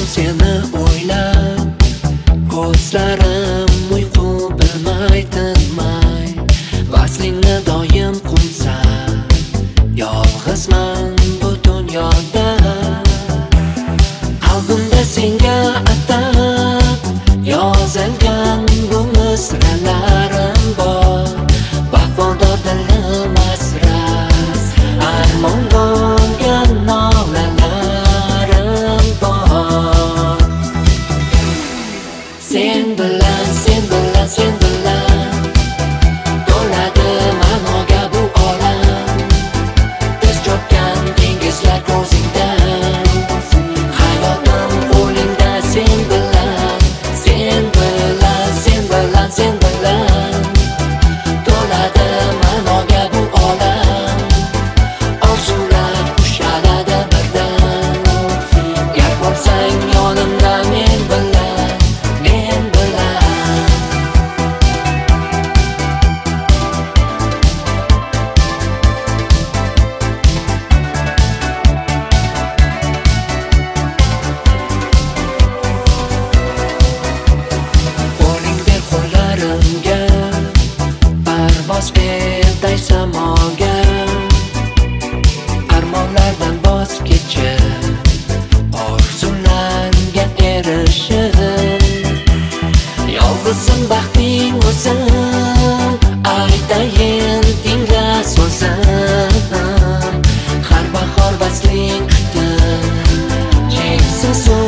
seni o'ylab, ko'zlarim uyqu bilmay tinmay, vaslingni doim qumsa, yolg'izman bu dunyoda. Qalbimda senga atab yozilgan bu misralarim bor, vafodor dilim asrar, armon bo'lgan nolalarim bor. Sen bilan, sen bilan, sen bilan to'ladi ma'noga bu olam. Biz cho'kkan dengizlar ko'zingdan, hayotim qo'lingda. Sen bilan, sen bilan, sen bilan, sen bilan to'ladi ma'noga bu olam. Orzular ushaladi birdan, gar bo'lsang yonimda men bilan, men bilan. Qo'ling ber qo'llarimga, parvoz berday samoga, armonlardan voz kechib, orzularga erishib. Yolg'izim baxting o'zim, aytayin tingla so'zim. Har bahor vasling kutib, cheksiz